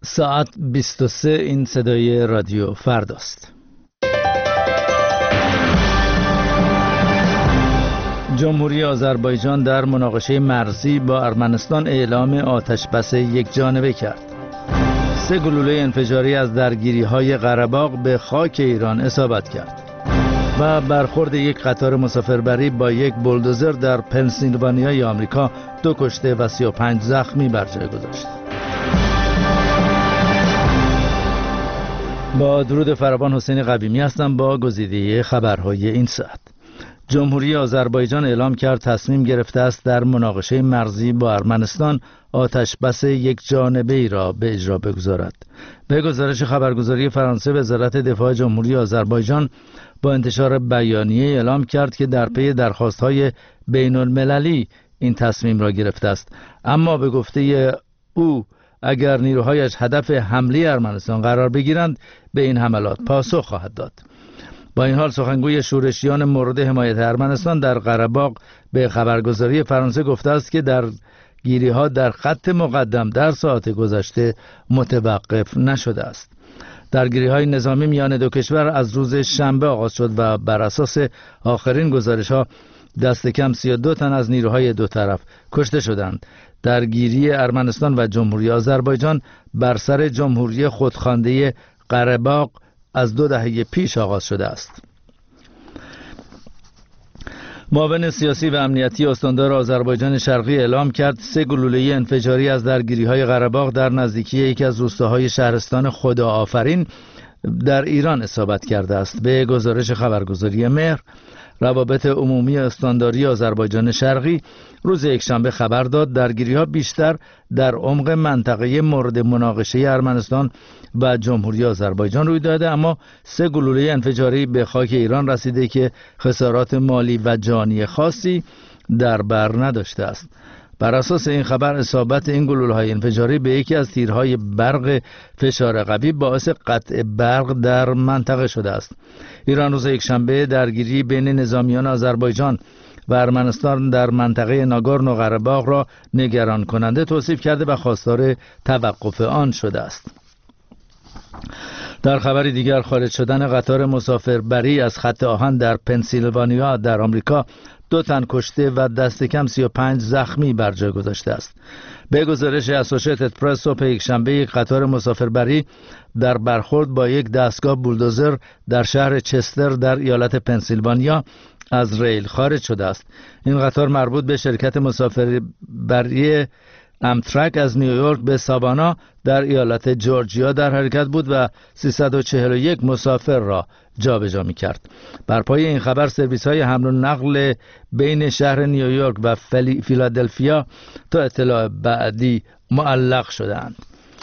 ساعت 23 این صدای رادیو فرداست. جمهوری آذربایجان در مناقشه مرزی با ارمنستان اعلام آتش‌بس یکجانبه کرد. 3 گلوله انفجاری از درگیری‌های قره‌باغ به خاک ایران اصابت کرد و برخورد یک قطار مسافربری با یک بولدوزر در پنسیلوانیای آمریکا 2 کشته و 35 زخمی بر جای گذاشت. با درود فراوان، حسین قویمی هستم با گزیده خبرهای این ساعت. جمهوری آذربایجان اعلام کرد تصمیم گرفته است در مناقشه مرزی با ارمنستان آتش‌بس یکجانبه‌ای را به اجرا بگذارد. به گزارش خبرگزاری فرانسه، وزارت دفاع جمهوری آذربایجان با انتشار بیانیه اعلام کرد که در پی درخواست‌های بین‌المللی این تصمیم را گرفته است، اما به گفته او اگر نیروهایش هدف حمله ارمنستان قرار بگیرند به این حملات پاسخ خواهد داد. با این حال سخنگوی شورشیان مورد حمایت ارمنستان در قره‌باغ به خبرگزاری فرانسه گفته است که درگیری‌ها در خط مقدم در ساعات گذشته متوقف نشده است. درگیری‌های نظامی میان دو کشور از روز شنبه آغاز شد و بر اساس آخرین گزارش‌ها دست کم 32 تن از نیروهای دو طرف کشته شدند. درگیری ارمنستان و جمهوری آذربایجان بر سر جمهوری خودخوانده قره‌باغ از 2 دهه پیش آغاز شده است. معاون سیاسی و امنیتی استاندار آذربایجان شرقی اعلام کرد 3 گلوله انفجاری از درگیری‌های قره‌باغ در نزدیکی یکی از روستاهای شهرستان خداآفرین در ایران اصابت کرده است. به گزارش خبرگزاری مهر، روابط عمومی استانداری آذربایجان شرقی روز یکشنبه خبر داد درگیری‌ها بیشتر در عمق منطقه مورد مناقشه ارمنستان و جمهوری آذربایجان روی داده، اما 3 گلوله انفجاری به خاک ایران رسیده که خسارات مالی و جانی خاصی در بر نداشته است. بر اساس این خبر اصابت این گلوله‌های انفجاری به یکی از تیرهای برق فشار قوی باعث قطع برق در منطقه شده است. ایران روز یکشنبه درگیری بین نظامیان آذربایجان و ارمنستان در منطقه ناگورنو قره‌باغ را نگران کننده توصیف کرده و خواستار توقف آن شده است. در خبری دیگر، خارج شدن قطار مسافربری از خط آهن در پنسیلوانیا در آمریکا 2 تن کشته و دست کم 35 زخمی بر جای گذاشته است. به گزارش اسوشیتد پرس، صبح یکشنبه یک قطار مسافربری در برخورد با یک دستگاه بولدوزر در شهر چستر در ایالت پنسیلوانیا از ریل خارج شده است. این قطار مربوط به شرکت مسافربری امترک از نیویورک به ساوانا در ایالت جورجیا در حرکت بود و 341 مسافر را جابجا می‌کرد. بر پای این خبر سرویس‌های حمل و نقل بین شهر نیویورک و فیلادلفیا تا اطلاع بعدی معلق شدند.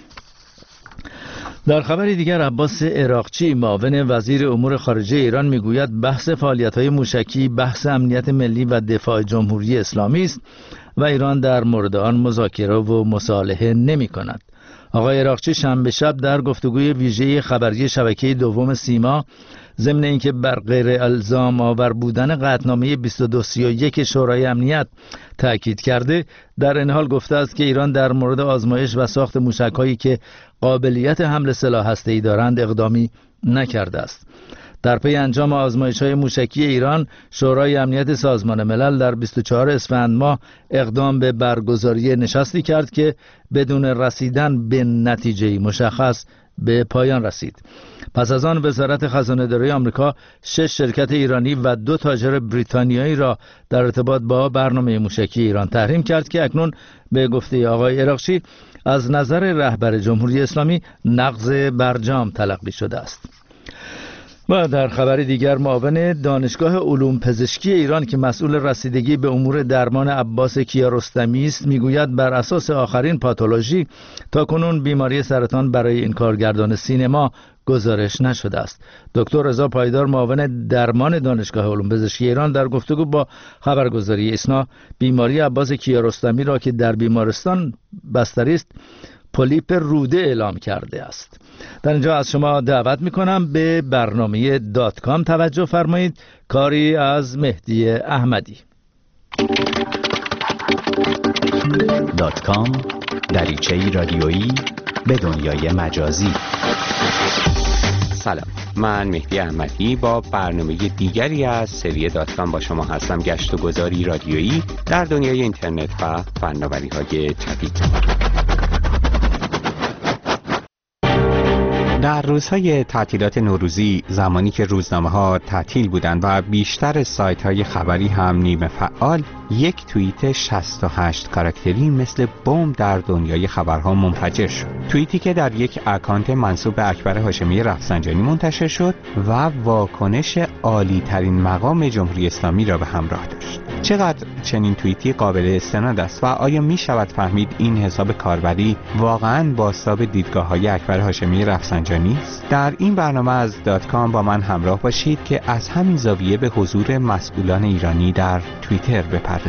در خبری دیگر، عباس عراقچی، معاون وزیر امور خارجه ایران، میگوید بحث فعالیت‌های موشکی بحث امنیت ملی و دفاع جمهوری اسلامی است و ایران در مورد آن مذاکره و مصالحه نمی‌کند. آقای عراقچی شنبه شب در گفتگوی ویژه خبری شبکه دوم سیما ضمن اینکه بر غیر الزام آور بودن قطعنامه 2231 شورای امنیت تاکید کرده، در این حال گفته است که ایران در مورد آزمایش و ساخت موشک‌هایی که قابلیت حمل سلاح هسته‌ای دارند اقدامی نکرده است. در پی انجام آزمایش‌های موشکی ایران، شورای امنیت سازمان ملل در 24 اسفند ماه اقدام به برگزاری نشستی کرد که بدون رسیدن به نتیجه مشخص به پایان رسید. پس از آن وزارت خزانه‌داری آمریکا 6 شرکت ایرانی و 2 تاجر بریتانیایی را در ارتباط با برنامه موشکی ایران تحریم کرد که اکنون به گفته آقای عراقچی از نظر رهبر جمهوری اسلامی نقض برجام تلقی شده است. و در خبر دیگر، معاون دانشگاه علوم پزشکی ایران که مسئول رسیدگی به امور درمان عباس کیارستمی است میگوید بر اساس آخرین پاتولوژی تاکنون بیماری سرطان برای این کارگردان سینما گزارش نشده است. دکتر رضا پایدار، معاون درمان دانشگاه علوم پزشکی ایران، در گفتگو با خبرگزاری ایسنا بیماری عباس کیارستمی را که در بیمارستان بستری است پولیپ روده اعلام کرده است. در اینجا از شما دعوت میکنم به برنامه .com توجه فرمایید، کاری از مهدی احمدی. .com دریچه‌ای رادیویی به دنیای مجازی. سلام، من مهدی احمدی با برنامه دیگری از سری داتکام با شما هستم. گشت و گذاری رادیویی در دنیای اینترنت و فناوری‌های جدید. در روزهای تعطیلات نوروزی، زمانی که روزنامه‌ها تعطیل بودند و بیشتر سایت‌های خبری هم نیمه فعال، یک توییت 68 کاراکتری مثل بمب در دنیای خبرها منفجر شد. توییتی که در یک اکانت منسوب به اکبر هاشمی رفسنجانی منتشر شد و واکنش عالی ترین مقام جمهوری اسلامی را به همراه داشت. چقدر چنین توییتی قابل استناد است و آیا می شود فهمید این حساب کاربری واقعاً بازتاب دیدگاه‌های اکبر هاشمی رفسنجانی است؟ در این برنامه از داتکام با من همراه باشید که از همین زاویه به حضور مسئولان ایرانی در توییتر بپردازیم.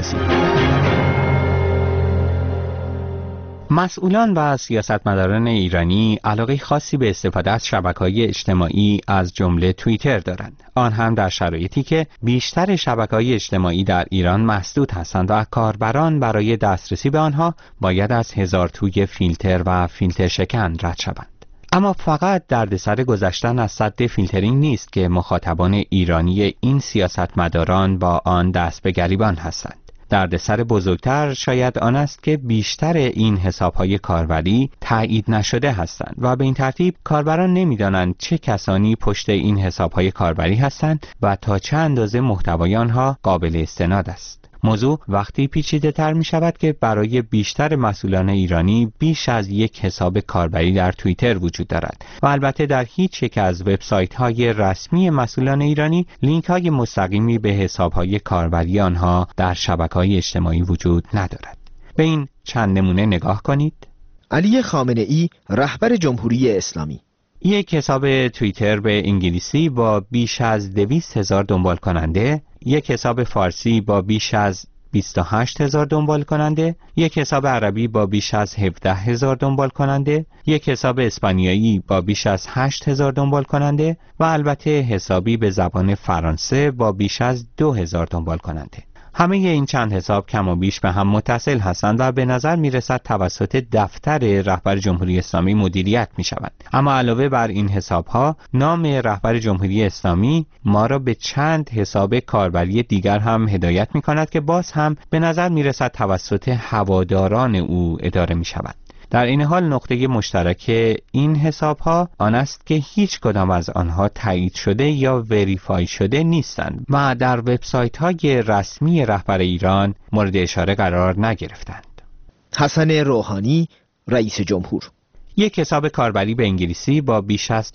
مسئولان و سیاستمداران ایرانی علاقه خاصی به استفاده از شبکه‌های اجتماعی از جمله توییتر دارند، آن هم در شرایطی که بیشتر شبکه‌های اجتماعی در ایران مسدود هستند و کاربران برای دسترسی به آنها باید از هزار توی فیلتر و فیلتر شکن رد شوند. اما فقط دردسر گذشتن از سد فیلترینگ نیست که مخاطبان ایرانی این سیاستمداران با آن دست به گریبان هستند. دردسر بزرگتر شاید آن است که بیشتر این حساب‌های کاربری تایید نشده هستند و به این ترتیب کاربران نمی‌دانند چه کسانی پشت این حساب‌های کاربری هستند و تا چه اندازه محتوای آنها قابل استناد است. موضوع وقتی پیچیده تر می شود که برای بیشتر مسئولان ایرانی بیش از یک حساب کاربری در توییتر وجود دارد و البته در هیچ یک از وبسایت های رسمی مسئولان ایرانی لینک های مستقیمی به حساب های کاربری آنها در شبکه های اجتماعی وجود ندارد. به این چند نمونه نگاه کنید. علی خامنه‌ای، رهبر جمهوری اسلامی، یک حساب توییتر به انگلیسی با بیش از 200,000 دنبال کننده، یک حساب فارسی با بیش از 28,000 دنبال کننده، یک حساب عربی با بیش از 17,000 دنبال کننده، یک حساب اسپانیایی با بیش از 8,000 دنبال کننده و البته حسابی به زبان فرانسه با بیش از 2,000 دنبال کننده. همه این چند حساب کم و بیش به هم متصل هستند و به نظر می رسد توسط دفتر رهبر جمهوری اسلامی مدیریت می شوند. اما علاوه بر این حساب ها، نام رهبر جمهوری اسلامی ما را به چند حساب کاربری دیگر هم هدایت می کند که باز هم به نظر می رسد توسط هواداران او اداره می شود. در این حال نقطه مشترک این حساب ها آن است که هیچ کدام از آنها تایید شده یا وریفای شده نیستند و در وبسایت های رسمی رهبر ایران مورد اشاره قرار نگرفتند. حسن روحانی، رئیس جمهور، یک حساب کاربری به انگلیسی با بیش از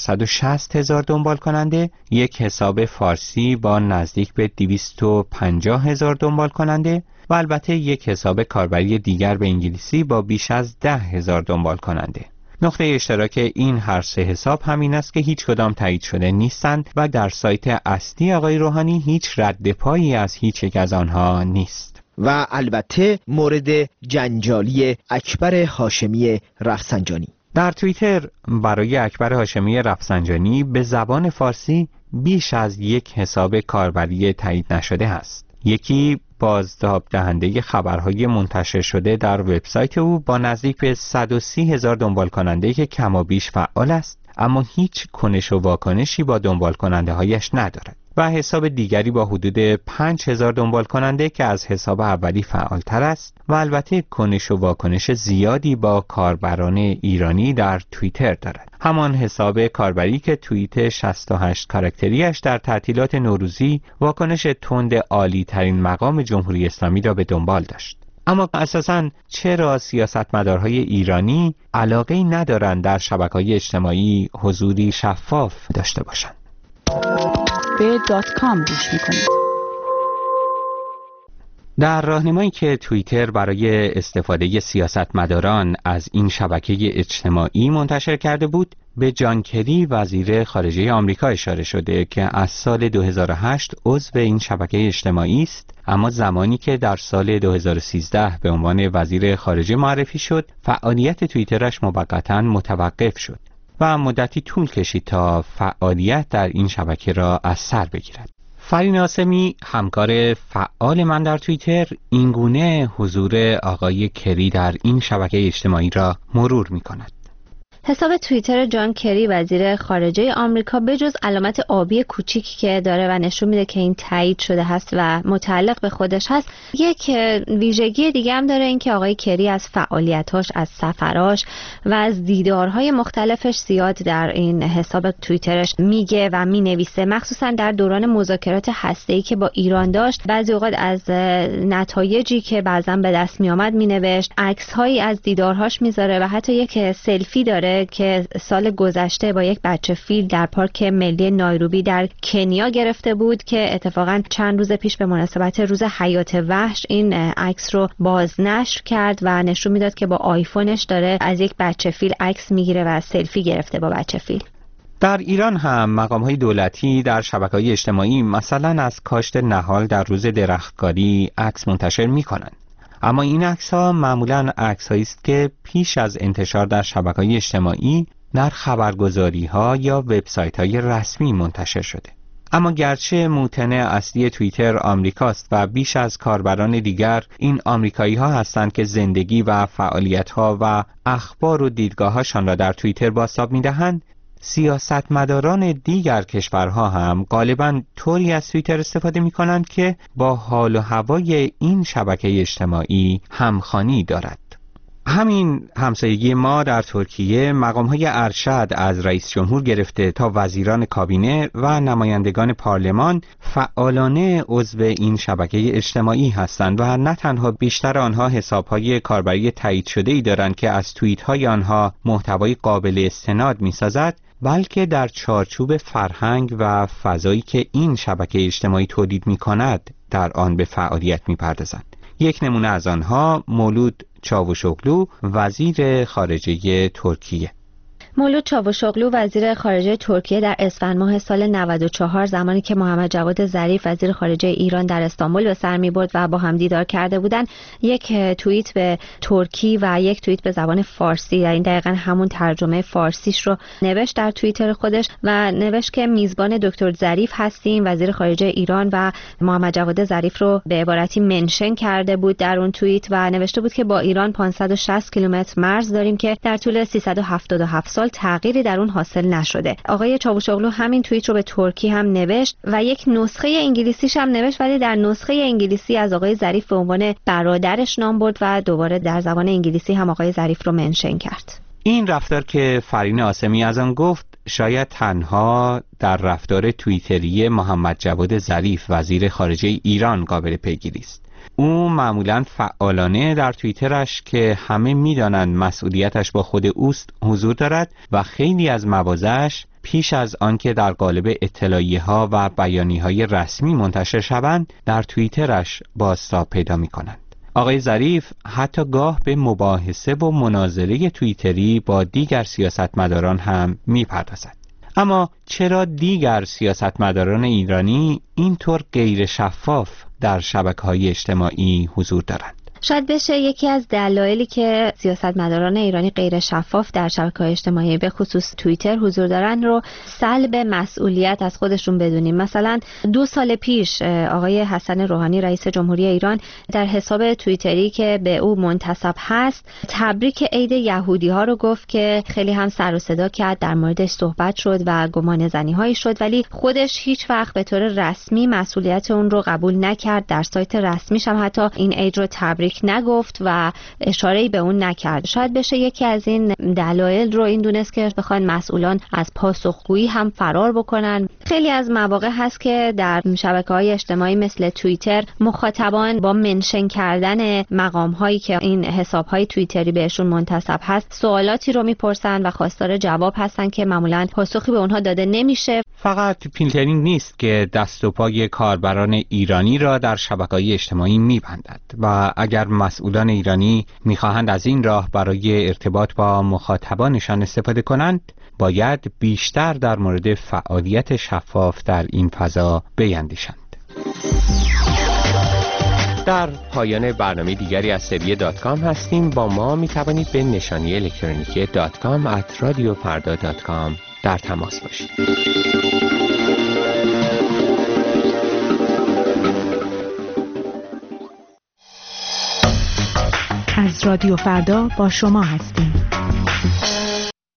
460,000 دنبال کننده، یک حساب فارسی با نزدیک به 250,000 دنبال کننده و البته یک حساب کاربری دیگر به انگلیسی با بیش از 10,000 دنبال کننده. نقطه اشتراک این هر سه حساب همین است که هیچ کدام تایید شده نیستند و در سایت اصلی آقای روحانی هیچ رد پایی از هیچ یک از آنها نیست. و البته مورد جنجالی اکبر هاشمی رفسنجانی. در توییتر برای اکبر هاشمی رفسنجانی به زبان فارسی بیش از یک حساب کاربری تایید نشده است. یکی بازتاب دهنده خبرهای منتشر شده در وبسایت او با نزدیک به 130,000 دنبال کننده که کم و بیش فعال است، اما هیچ کنش و واکنشی با دنبال کننده هایش ندارد. و حساب دیگری با حدود 5,000 دنبال کننده که از حساب اولی فعالتر است و البته کنش و واکنش زیادی با کاربران ایرانی در توییتر دارد. همان حساب کاربری که توییت 68 کاراکتریش در تعطیلات نوروزی واکنش تند عالی ترین مقام جمهوری اسلامی را به دنبال داشت. اما اساساً چرا سیاستمدارهای ایرانی علاقه‌ای ندارند در شبکه‌های اجتماعی حضوری شفاف داشته باشند؟ به داتکام گوش میکنید. در راهنمایی که توییتر برای استفاده سیاستمداران از این شبکه اجتماعی منتشر کرده بود، به جان کری وزیر خارجه آمریکا اشاره شده که از سال 2008 عضو این شبکه اجتماعی است، اما زمانی که در سال 2013 به عنوان وزیر خارجه معرفی شد، فعالیت توییترش موقتاً متوقف شد و مدتی طول کشید تا فعالیت در این شبکه را از سر بگیرد. فرین عاصمی، همکار فعال من در توییتر، اینگونه حضور آقای کری در این شبکه اجتماعی را مرور می کند. حساب توییتر جان کری وزیر خارجه آمریکا بجز علامت آبی کوچیکی که داره و نشون میده که این تایید شده هست و متعلق به خودش هست، یک ویژگی دیگه هم داره، این که آقای کری از فعالیتاش، از سفراش و از دیدارهای مختلفش زیاد در این حساب توییترش میگه و مینویسه. مخصوصا در دوران مذاکرات هسته‌ای که با ایران داشت، بعضی اوقات از نتایجی که بعضا به دست میآمد مینوشت، عکس‌هایی از دیدارهاش میذاره و حتی یک سلفی داره که سال گذشته با یک بچه فیل در پارک ملی نایروبی در کنیا گرفته بود که اتفاقا چند روز پیش به مناسبت روز حیات وحش این عکس رو بازنشر کرد و نشون میداد که با آیفونش داره از یک بچه فیل عکس میگیره و سلفی گرفته با بچه فیل. در ایران هم مقام‌های دولتی در شبکه‌های اجتماعی مثلا از کاشت نهال در روز درختکاری عکس منتشر می‌کنند. اما این عکس‌ها معمولاً عکس‌هایی است که پیش از انتشار در شبکه‌های اجتماعی در خبرگزاری‌ها یا وبسایت‌های رسمی منتشر شده. اما گرچه موتن اصلی توییتر آمریکاست و بیش از کاربران دیگر این آمریکایی‌ها هستند که زندگی و فعالیت‌ها و اخبار و دیدگاه‌هاشان را در توییتر بازتاب می‌دهند، سیاستمداران دیگر کشورها هم غالباً طوری از توییتر استفاده می‌کنند که با حال و هوای این شبکه اجتماعی همخوانی دارد. همین همسایگی ما در ترکیه مقام‌های ارشد از رئیس جمهور گرفته تا وزیران کابینه و نمایندگان پارلمان فعالانه عضو این شبکه اجتماعی هستند و نه تنها بیشتر آنها حساب‌های کاربری تایید شده‌ای دارند که از توییت‌های آنها محتوای قابل استناد می‌سازد، بلکه در چارچوب فرهنگ و فضایی که این شبکه اجتماعی تولید می‌کند در آن به فعالیت می‌پردازند. یک نمونه از آنها مولود چاوشوغلو وزیر خارجه ترکیه. مولود چاوشوغلو وزیر خارجه ترکیه در اسفند ماه سال 94 زمانی که محمد جواد ظریف وزیر خارجه ایران در استانبول به سر می‌برد و با هم دیدار کرده بودند، یک توییت به ترکی و یک توییت به زبان فارسی، این دقیقاً همون ترجمه فارسیش رو نوشت در توییتر خودش و نوشت که میزبان دکتر ظریف هستیم. وزیر خارجه ایران و محمد جواد ظریف رو به عبارتی منشن کرده بود در اون توییت و نوشته بود که با ایران 560 کیلومتر مرز داریم که در طول 377 سال تغییری در اون حاصل نشده. آقای چاوشوغلو همین توییت رو به ترکی هم نوشت و یک نسخه انگلیسیش هم نوشت، ولی در نسخه انگلیسی از آقای ظریف به عنوان برادرش نام برد و دوباره در زبان انگلیسی هم آقای ظریف رو منشن کرد. این رفتار که فرین عاصمی از آن گفت شاید تنها در رفتار توییتری محمد جواد ظریف وزیر خارجه ایران قابل پیگیری است. او معمولاً فعالانه در توییترش که همه می‌دانند مسئولیتش با خود اوست حضور دارد و خیلی از مواضعش پیش از آنکه در قالب اطلاعیه‌ها و بیانیه‌های رسمی منتشر شوند در توییترش بازتاب پیدا می‌کنند. آقای ظریف حتی گاه به مباحثه و مناظره توییتری با دیگر سیاستمداران هم می‌پردازد. اما چرا دیگر سیاستمداران ایرانی اینطور غیر شفاف در شبکه‌های اجتماعی حضور دارند؟ شاید بشه یکی از دلایلی که سیاستمداران ایرانی غیر شفاف در شبکه‌های اجتماعی به خصوص توییتر حضور دارن رو سلب مسئولیت از خودشون بدونیم. مثلا 2 سال پیش آقای حسن روحانی رئیس جمهوری ایران در حساب توییتری که به او منتسب هست تبریک عید یهودی‌ها رو گفت که خیلی هم سر و صدا کرد، در موردش صحبت شد و گمان زنی‌هایی شد، ولی خودش هیچ وقت به طور رسمی مسئولیت اون رو قبول نکرد. در سایت رسمیش هم حتی این عید رو تبریک نگفت و اشاره‌ای به اون نکرد. شاید بشه یکی از این دلایل رو این دونست که بخوان مسئولان از پاسخگویی هم فرار بکنن. خیلی از مواقع هست که در شبکه‌های اجتماعی مثل توییتر مخاطبان با منشن کردن مقام‌هایی که این حساب‌های توییتری بهشون منتسب هست سوالاتی رو میپرسن و خواستار جواب هستن که معمولاً پاسخی به اونها داده نمیشه. فقط فیلترینگ نیست که دست و پای کاربران ایرانی را در شبکه‌های اجتماعی می‌بندد و اگر مسئولان ایرانی می‌خواهند از این راه برای ارتباط با مخاطبانشان استفاده کنند، باید بیشتر در مورد فعالیت شفاف در این فضا بیندیشند. در پایان برنامه دیگری از سری .com هستیم. با ما می‌توانید به نشانی الکترونیکی .com@radiofarda.com در تماس باشید. از رادیو فردا با شما هستیم.